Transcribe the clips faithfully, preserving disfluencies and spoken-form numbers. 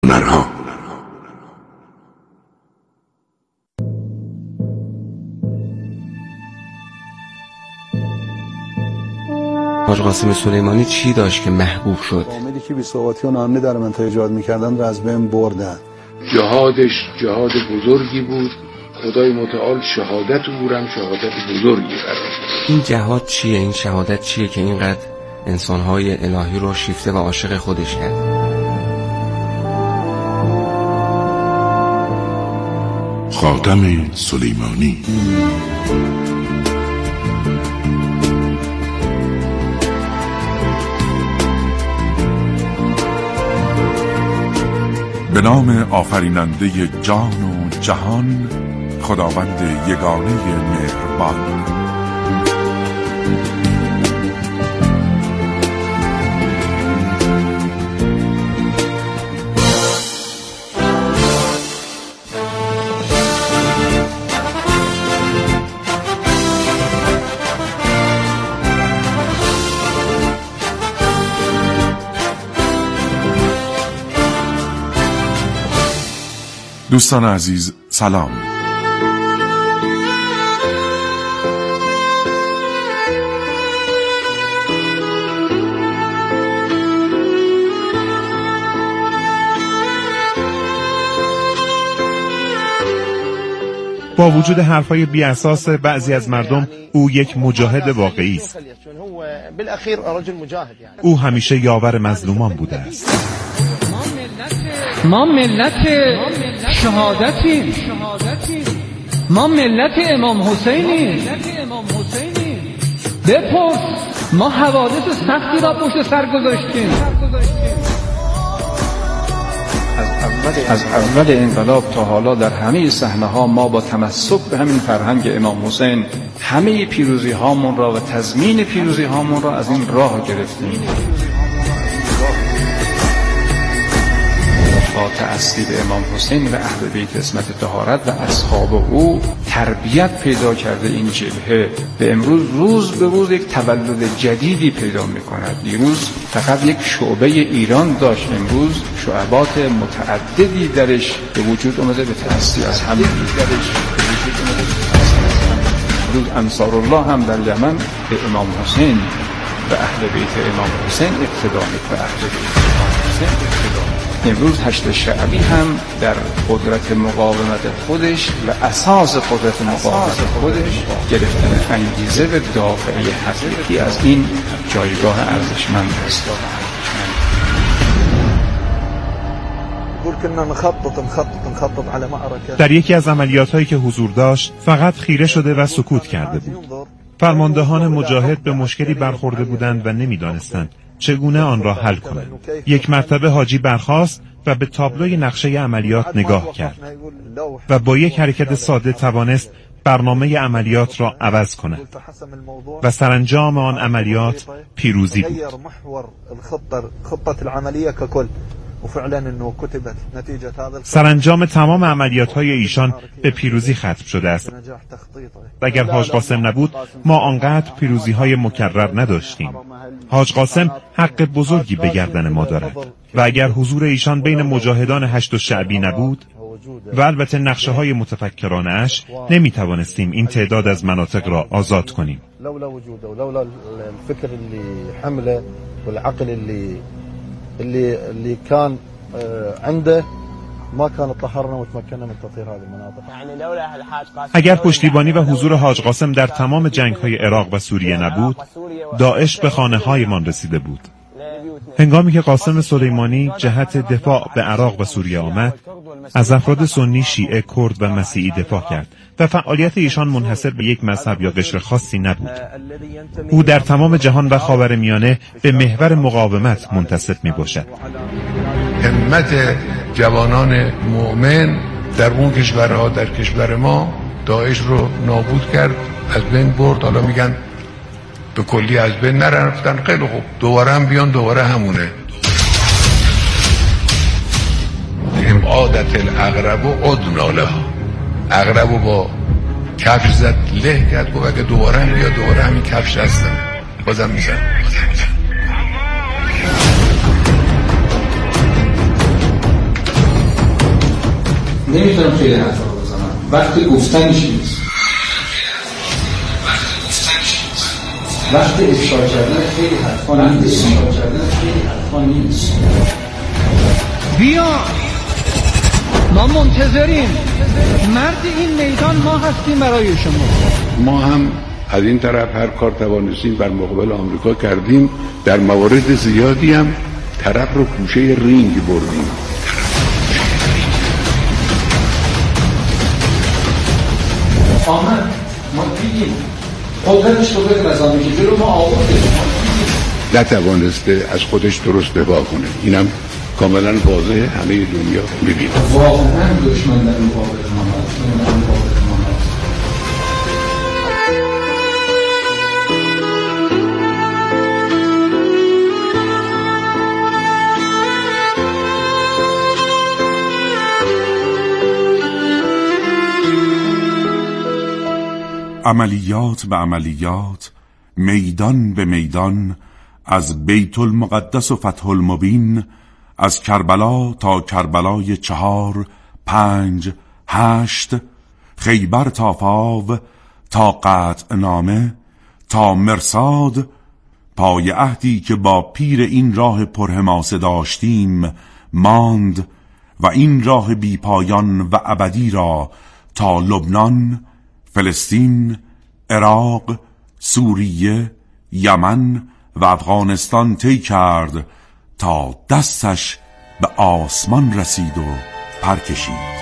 هنرها. حاج قاسم سلیمانی چی داشت که محبوب شد؟ عاملی که بی‌ثباتی نامه در منطقه ایجاد می‌کردن رو از بین بردن. جهادش جهاد بزرگی بود. خدای متعال شهادت او هم شهادت بزرگی قرار. این جهاد چیه؟ این شهادت چیه که اینقدر انسان‌های الهی رو شیفته و عاشق خودش کرد؟ خاتم سلیمانی. به نام آفریننده جان و جهان، خداوند یگانه مهربان. دوستان عزیز سلام. با وجود حرفای بی اساس بعضی از مردم، او یک مجاهد واقعی است. او همیشه یاور مظلومان بوده است. ما ملت شهادتیم، ما ملت امام حسینیم. بپرس، ما حوادث سختی را پشت سر گذاشتیم. از اول انقلاب تا حالا در همه صحنه‌ها ما با تمسک به همین فرهنگ امام حسین همه پیروزی هامون را و تضمین پیروزی هامون را از این راه گرفتیم. وفات اصلی به امام حسین و اهل بیت عصمت طهارت و اصحاب او تربیت پیدا کرده این جبهه به امروز روز به روز یک تولد جدیدی پیدا می‌کند. دیروز فقط یک شعبه ایران داشت، امروز شعبات متعددی درش به وجود اومده به تأثیر از همه درش به وجود اومده به تأثیر از همه. امروز انصار الله هم در یمن به امام حسین و اهل بیت امام حسین اقتدا می‌کنه. اهل بیت امام حسین اقتدا امروز هشت شعبی هم در قدرت مقاومت خودش و اساس قدرت مقاومت خودش گرفتن انگیزه و دافعی حقیقی از این جایگاه ارزشمند است. در یکی از عملیات‌هایی که حضور داشت فقط خیره شده و سکوت کرده بود. فرماندهان مجاهد به مشکلی برخورده بودند و نمی‌دانستند چگونه آن را حل کنند. یک مرتبه حاجی برخاست و به تابلوی نقشه عملیات نگاه کرد و با یک حرکت ساده توانست برنامه عملیات را عوض کند و سرانجام آن عملیات پیروزی بود. سرانجام تمام عملیات‌های ایشان به پیروزی ختم شده است. اگر حاج قاسم نبود ما آنقدر پیروزی‌های مکرر نداشتیم. حاج قاسم حق بزرگی به گردن ما دارد و اگر حضور ایشان بین مجاهدان هشت شعبی نبود و البته نقشه‌های متفکرانه اش، نمی‌توانستیم این تعداد از مناطق را آزاد کنیم. لولا وجوده ولولا الفكر اللي حمله والعقل اللي اللي اللي كان عنده ما كان طهرنا وتمكنا من تطهير هذه المناطق. اگر پشتیبانی و حضور حاج قاسم در تمام جنگ‌های عراق و سوریه نبود، داعش به خانه‌هایمان رسیده بود. هنگامی که قاسم سلیمانی جهت دفاع به عراق و سوریه آمد، از افراد سنی، شیعه، کرد و مسیحی دفاع کرد و فعالیت ایشان منحصر به یک مذهب یا قشر خاصی نبود. او در تمام جهان و خاورمیانه به محور مقاومت منتسب میباشد. همت جوانان مؤمن در اون کشورها، در کشور ما داعش رو نابود کرد، از بین برد. حالا میگن به کلی از بین نرفتن، خیلی خوب، دوباره هم بیان، دوباره همونه. هم عادت العقرب و عدنا لها، عقرب رو با کفش زد له کرد، گفت اگه دوباره هم بیا، دوباره همین کفش هستم، بازم میزن. نمیتونم خیلی حرفا رو بزنم، وقتی گفتنش نیست، وقتی افشا کردن خیلی حرفا نیست، افشا کردن خیلی حرفا نیست. بیا ما منتظریم، مرد این میدان ما هستیم برای شما. ما هم از این طرف هر کار توانستیم بر مقابل آمریکا کردیم، در موارد زیادی هم طرف رو گوشه رینگ بردیم. آمد ما دیدیم قدرتش رو به نظامی که جلو ما آورده، نتوانسته از خودش درست دفاع کنه. اینم کاملا واضحه، همه دنیا می‌بینه. واقعا دشمن در مقابل ما هست، در مقابل ما هست. عملیات به عملیات، میدان به میدان، از بیت المقدس و فتح المبین، از کربلا تا کربلای چهار، پنج، هشت، خیبر تا فاو، تا قطع نامه، تا مرصاد، پای عهدی که با پیر این راه پرحماسه داشتیم ماند و این راه بی پایان و ابدی را تا لبنان، فلسطین، عراق، سوریه، یمن و افغانستان طی کرد تا دستش به آسمان رسید و پر کشید.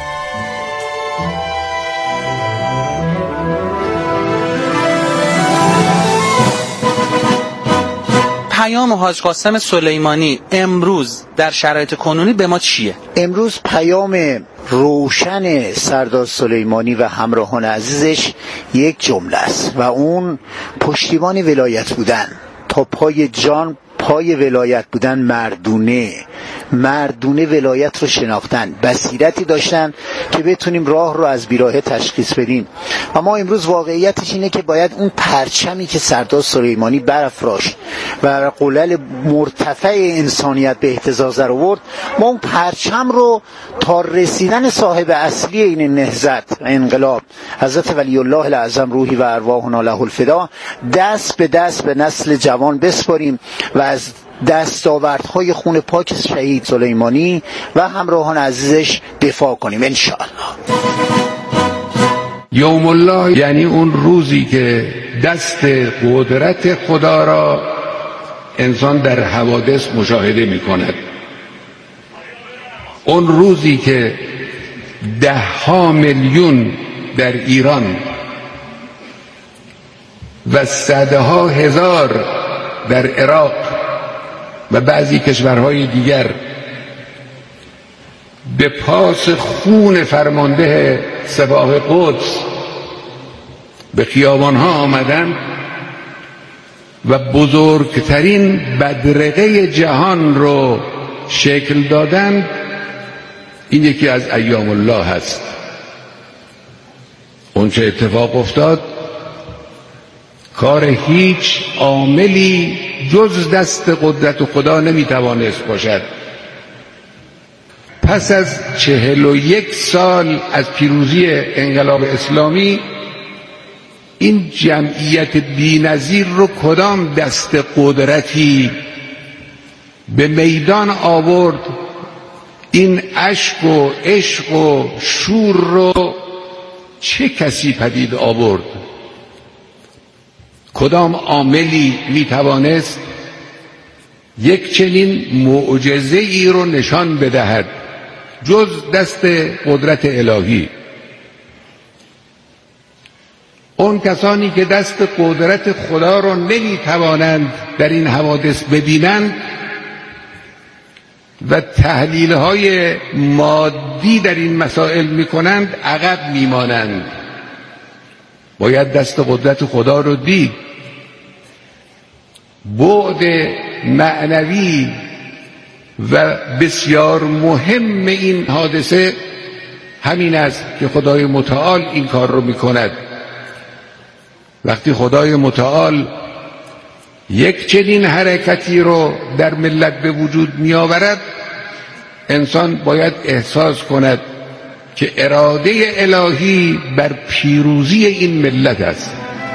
پیام حاج قاسم سلیمانی امروز در شرایط کنونی به ما چیه؟ امروز پیام روشن سردار سلیمانی و همراهان عزیزش یک جمله است و اون پشتیبان ولایت بودن، تا پای جان پای ولایت بودن، مردونه مردونه ولایت رو شناختن، بصیرتی داشتن که بتونیم راه رو از بیراهه تشخیص بدیم. اما امروز واقعیتش اینه که باید اون پرچمی که سردار سلیمانی برافراشت و قلل مرتفع انسانیت به اهتزاز در آورد، ما اون پرچم رو تا رسیدن صاحب اصلی این نهضت انقلاب حضرت ولی الله الاعظم روحی و ارواحنا له الفدا دست به دست به نسل جوان بسپاریم و از دستاوردهای خون پاک شهید سلیمانی و همراهان عزیزش دفاع کنیم انشاءالله. یوم الله یعنی اون روزی که دست قدرت خدا را انسان در حوادث مشاهده می کند، اون روزی که ده ها میلیون در ایران و صدها هزار در عراق و بعضی کشورهای دیگر به پاس خون فرمانده سپاه قدس به خیابانها آمدند و بزرگترین بدرقه جهان رو شکل دادند، این یکی از ایام الله هست. اون چه اتفاق افتاد کار هیچ عاملی جز دست قدرت خدا نمیتوانست باشد. پس از چهل و یک سال از پیروزی انقلاب اسلامی، این جمعیت بی‌نظیر رو کدام دست قدرتی به میدان آورد؟ این اشک و عشق و شور رو چه کسی پدید آورد؟ کدام عاملی میتوانست یک چنین معجزه ای رو نشان بدهد جز دست قدرت الهی؟ اون کسانی که دست قدرت خدا رو نمیتوانند در این حوادث ببینند و تحلیل های مادی در این مسائل میکنند، عقب میمانند. باید دست قدرت خدا رو دید. بعد معنوی و بسیار مهم این حادثه همین است که خدای متعال این کار رو میکند. وقتی خدای متعال یک چنین حرکتی رو در ملت به وجود می آورد، انسان باید احساس کند که اراده الهی بر پیروزی این ملت است.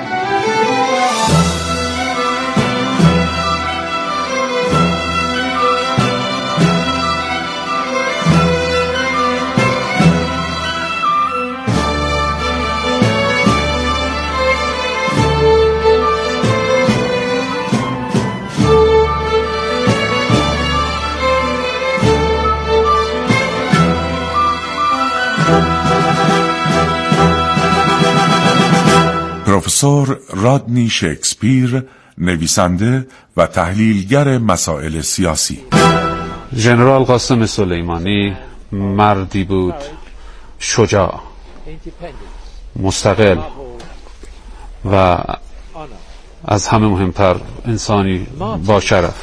پروفسور رادنی شکسپیر، نویسنده و تحلیلگر مسائل سیاسی. ژنرال قاسم سلیمانی مردی بود شجاع، مستقل و از همه مهمتر انسانی با شرف.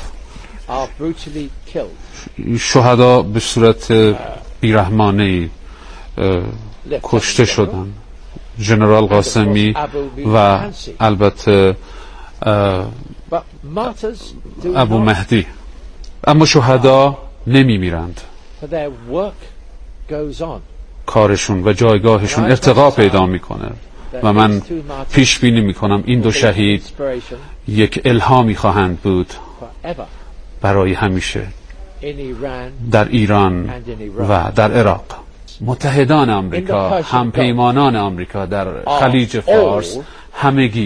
شهدا به صورت بیرحمانه‌ای کشته شدند. ژنرال قاسمی و البته ابو مهدی. اما شهدا نمی میرند، کارشون و جایگاهشون ارتقا پیدا میکنه و من پیش بینی میکنم این دو شهید یک الهامی خواهند بود برای همیشه در ایران و در عراق. متحدان آمریکا، همپیمانان آمریکا در خلیج فارس همگی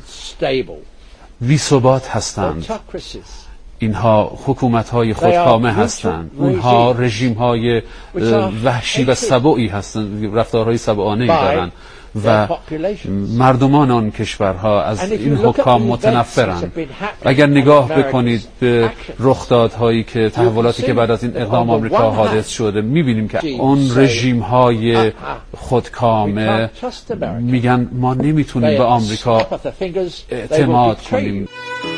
بی ثبات هستند. اینها حکومت‌های خودکامه هستند، اونها رژیم‌های وحشی و سبویی هستند، رفتارهای سبوانه‌ای دارند و مردمان آن کشورها از این حکام متنفرند. اگر نگاه بکنید به رخدادهایی که تحولاتی که بعد از این اقدام آمریکا حادث شده، می‌بینیم که اون رژیم‌های خودکامه میگن ما نمیتونیم به آمریکا اعتماد کنیم.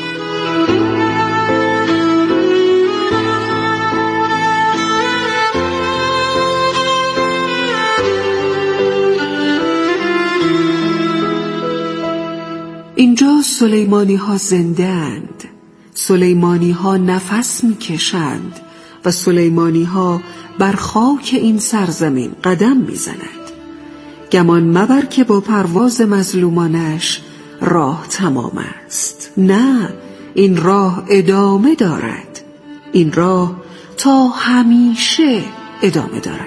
اینجا سلیمانی ها زنده اند، سلیمانی ها نفس می کشند و سلیمانی ها بر خاک این سرزمین قدم می زند. گمان مبر که با پرواز مظلومانش راه تمام است. نه، این راه ادامه دارد. این راه تا همیشه ادامه دارد.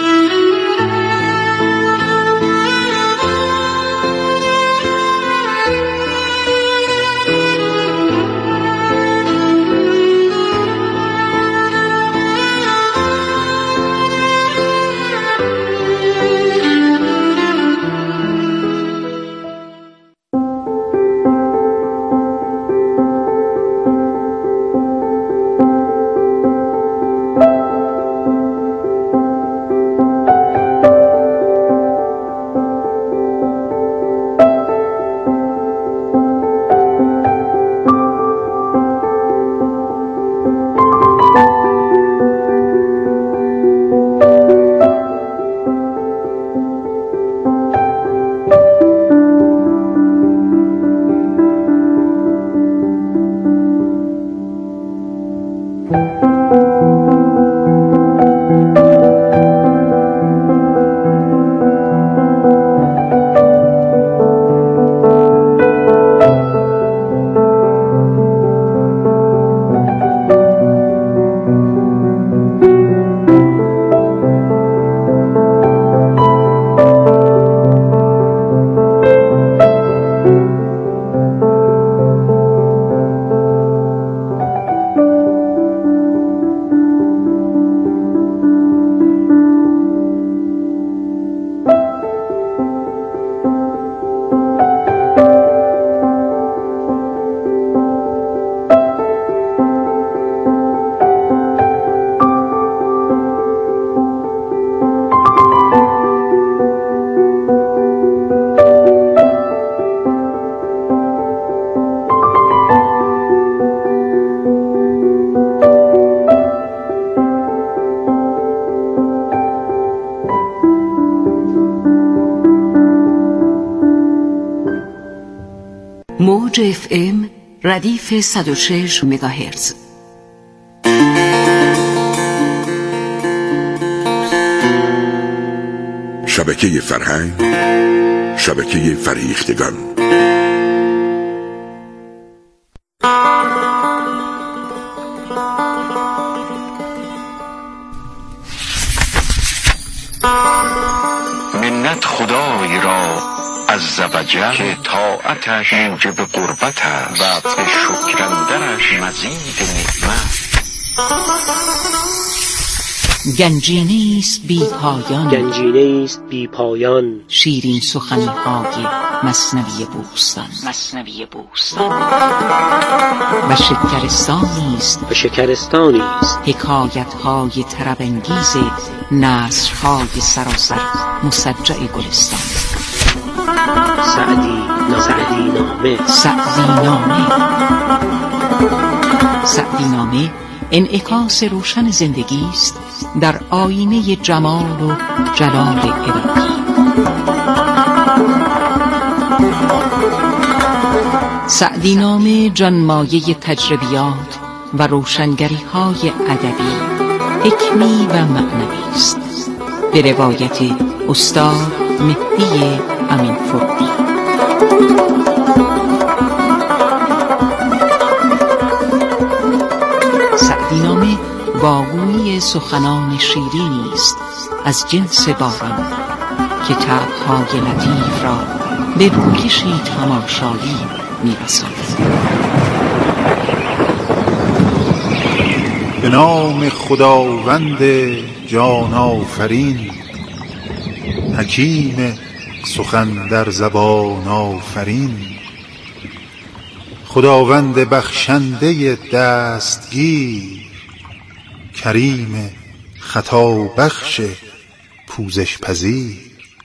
موج اف ام ردیف صد و شش مگاهرتز. شبکه فرهنگ، شبکه فریختگان. منت خدای را عز و جل که طاعتش موجب قربت است و به شکر اندرش مزید نعمت. گنجینه است بی پایان، گنجینه است بی پایان، شیرین سخنی های مثنوی بوستان، مثنوی بوستان. و شکرستانی است و شکرستانی است حکایت های طرب انگیز نثر های سراسر مسجع گلستان. سعدی سعدی نامه سعدی نامه سعدی نامه انعکاس روشن زندگی است در آینه جمال و جلال الهی. سعدی نامه جانمایه تجربیات و روشنگری های ادبی، حکمی و معنوی است، به روایت استاد مهدی امین فردی. سعدی نامه باغویی سخنان شیرینی است از جنس باران که طبع‌های لطیف را به روکشی تماشایی می‌رساند. به نام خداوند جان آفرین، حکیم سخن در زبان آفرین. خداوند بخشنده دستگیر، کریم خطا بخش پوزش پذیر.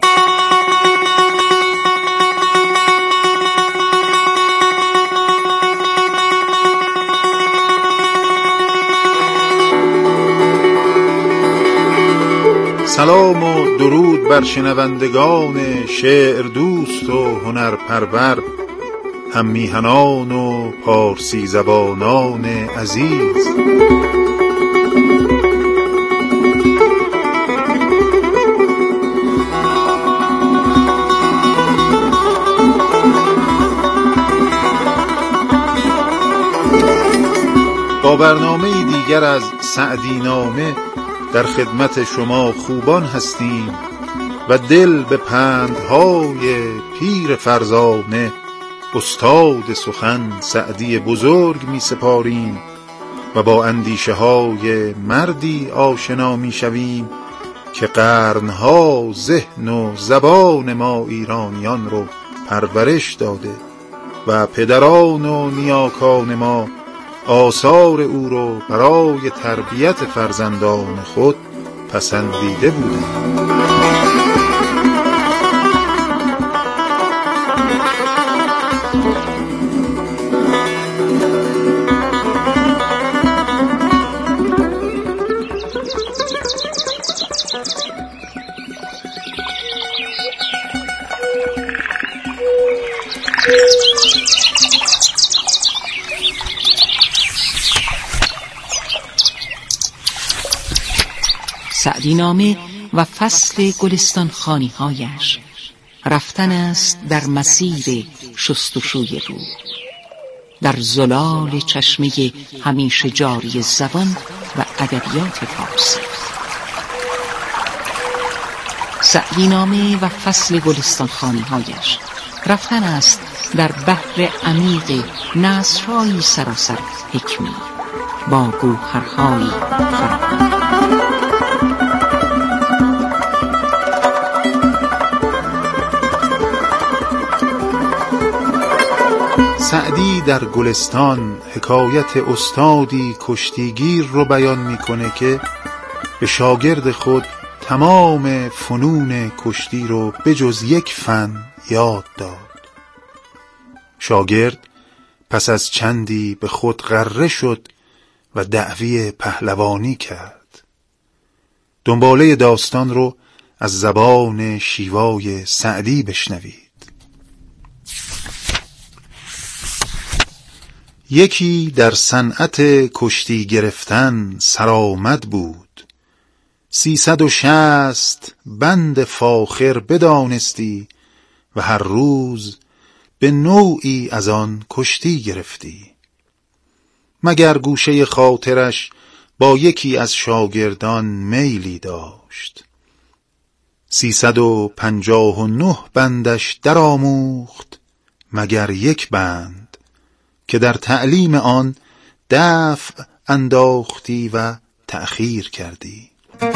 سلام و درود بر شنوندگان شعر دوست و هنر پرور، هم میهنان و پارسی زبانان عزیز. با برنامه دیگر از سعدی نامه در خدمت شما خوبان هستیم و دل به پندهای پیر فرزانه استاد سخن سعدی بزرگ می سپاریم و با اندیشه های مردی آشنا می شویم که قرنها ذهن و زبان ما ایرانیان رو پرورش داده و پدران و نیاکان ما آثار او رو برای تربیت فرزندان خود پسندیده بودند. سعدی نامه و فصل گلستان خانی هایش رفتن است در مسیر شستشوی روح، در زلال چشمه همیشه جاری زبان و ادبیات فارسی. سعدی نامه و فصل گلستان خانی هایش رفتن است در بحر عمیق نثرهایی سراسر حکمی با گوهرهایی فراوان. سعدی در گلستان حکایت استادی کشتیگیر رو بیان میکنه که به شاگرد خود تمام فنون کشتی رو بجز یک فن یاد داد. شاگرد پس از چندی به خود غره شد و دعوی پهلوانی کرد. دنباله داستان رو از زبان شیوای سعدی بشنوید. یکی در صنعت کشتی گرفتن سرآمد بود، سیصد و شست بند فاخر بدانستی و هر روز به نوعی از آن کشتی گرفتی. مگر گوشه خاطرش با یکی از شاگردان میلی داشت. سیصد و پنجاه و نه بندش در آموخت مگر یک بند که در تعلیم آن دفع انداختی و تأخیر کردی.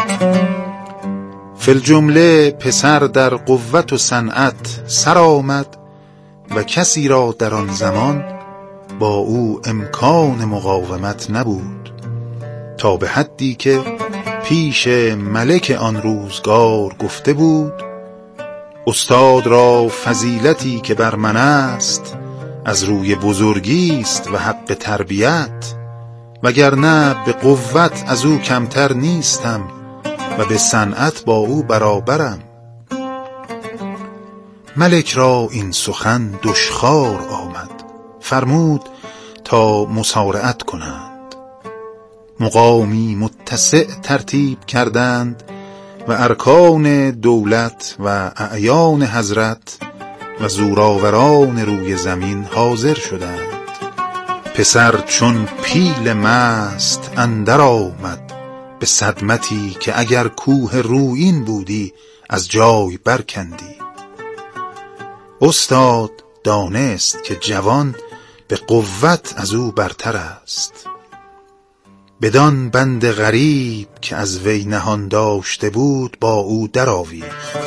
فی الجمله پسر در قوت و صنعت سر آمد و کسی را در آن زمان با او امکان مقاومت نبود، تا به حدی که پیش ملک آن روزگار گفته بود استاد را فضیلتی که بر من است از روی بزرگی است و حق تربیت، وگرنه به قوت از او کمتر نیستم و به صنعت با او برابرم. ملک را این سخن دشخوار آمد، فرمود تا مسارعت کنند. مقامی متسع ترتیب کردند و ارکان دولت و اعیان حضرت و زورآوران روی زمین حاضر شدند. پسر چون پیل مست اندر آمد به صدمتی که اگر کوه رویین بودی از جای برکندی. استاد دانست که جوان به قوت از او برتر است. بدان بند غریب که از وی نهان داشته بود با او درآویخت.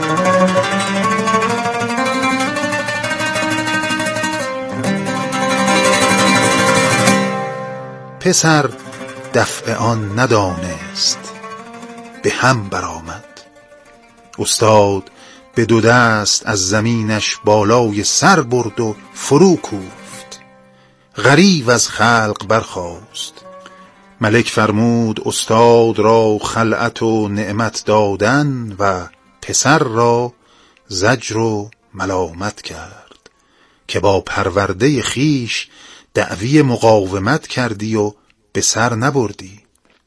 پسر دفع آن ندانست، به هم برآمد. استاد به دو دست از زمینش بالای سر برد و فرو کوفت. غریو از خلق برخاست. ملک فرمود استاد را خلعت و نعمت دادن و پسر را زجر و ملامت کرد که با پرورده خیش دعوی مقاومت کردی و به سر نبردی.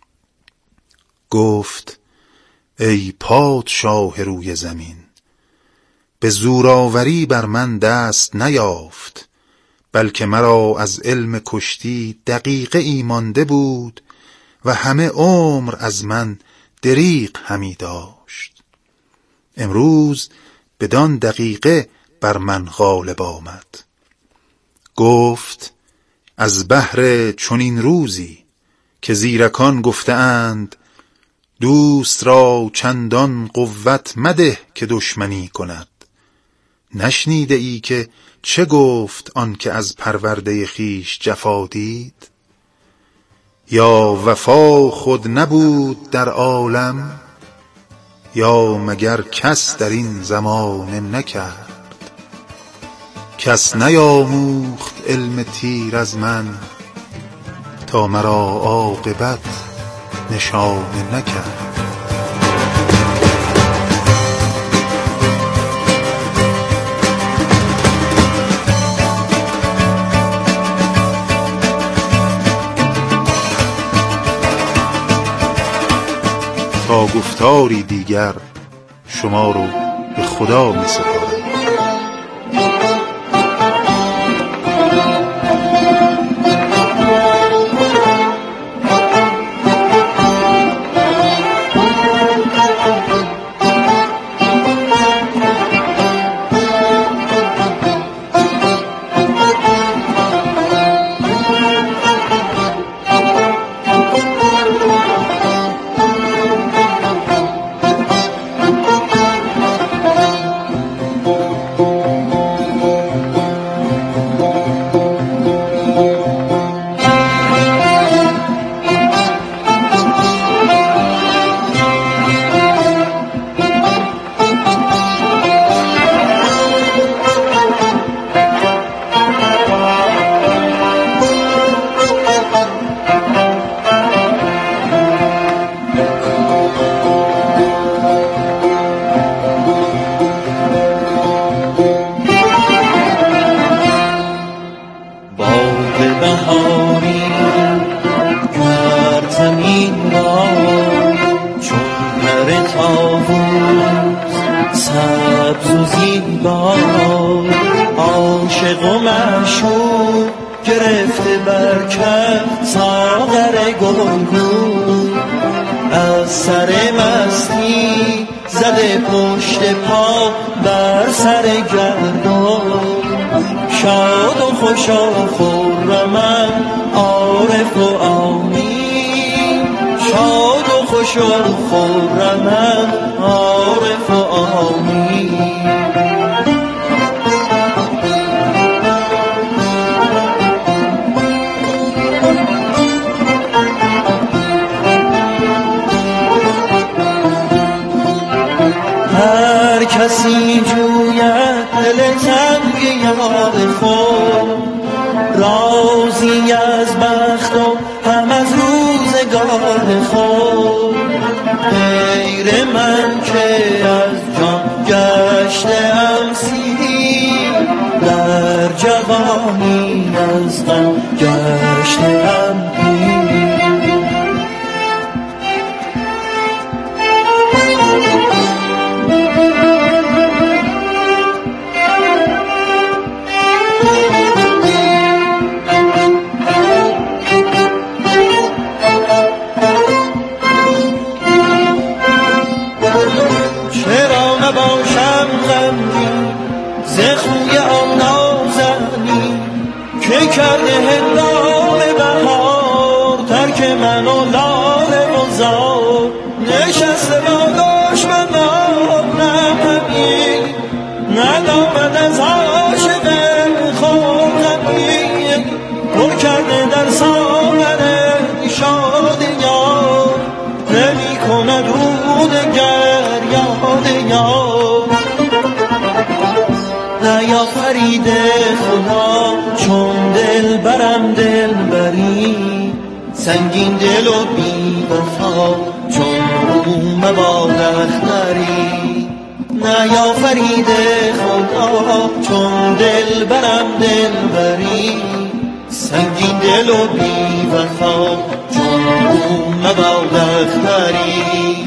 گفت ای پادشاه روی زمین، به زورآوری بر من دست نیافت، بلکه مرا از علم کشتی دقیقه ای مانده بود و همه عمر از من دریغ همی داشت. امروز بدان دقیقه بر من غالب آمد. گفت از بهر چنین روزی که زیرکان گفتند دوست را چندان قوت مده که دشمنی کند، نشنیده ای که چه گفت آن که از پرورده خیش جفا دید؟ یا وفا خود نبود در عالم، یا مگر کس در این زمانه نکرد؟ کس نیاموخت علم تیر از من، تا مرا عاقبت نشانه نکرد. تا گفتاری دیگر شما رو به خدا می سپارم. سبز و زیبا، عاشق و معشوق گرفته بر کف ساغر گلگون، از سر مستی زده پشت پا بر سر گردون، شاد و خوش و خرمم عارف و آمین، شاد و خوش و خرمم عارف و آمین. هر کسی جوید دل تنگ یاد خود، راضی از بخت و هم از روزگار خود، غیر من که از جان گشتم سیر، در جوانی از غم گشتم پیر. کرده هنگام بهار ترک من و لاله و زار، نشسته با دشمنان نمهمی، ندامد از عاشق خودمی، پر کرده در ساغر شاد یار، نمی کند او دگر یاد یار. نیا فرید خدا چون دل برم دل بری، سنگین دل و بی وفا چون او مبادخ نری. نیا فرید خدا چون دل برم دل بری، سنگین دل و بی وفا چون او مبادخ نری.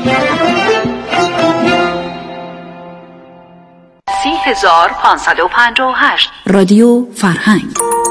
سی هزار پانصد و پنجاه و هشت رادیو فرهنگ.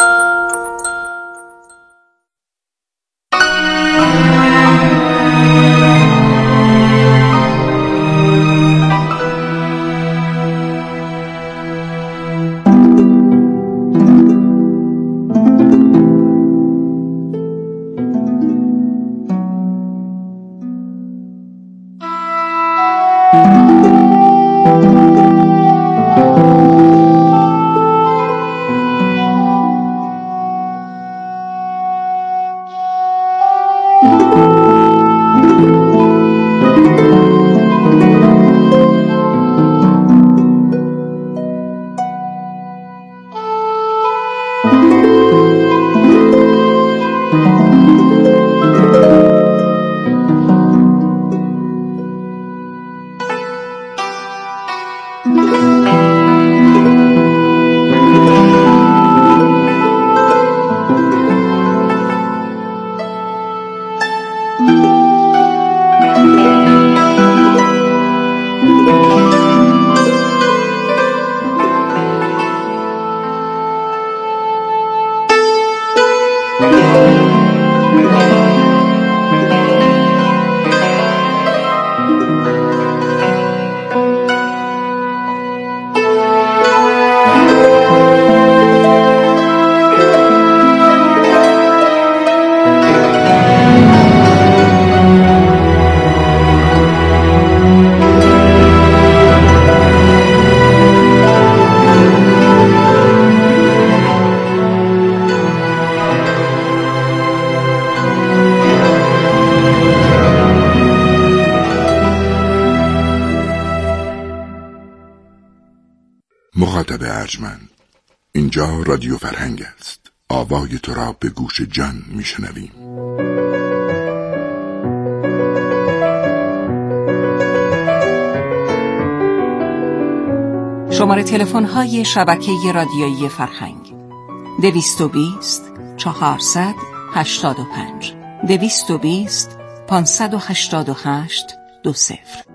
مخاطب ارجمند، اینجا رادیو فرهنگ است. آوای تو را به گوش جان میشنویم. شماره تلفن های شبکه رادیویی فرهنگ: دویست و بیست چهارصد هشتاد و پنج دویست و بیست پانصد و هشتاد و هشت دو صفر.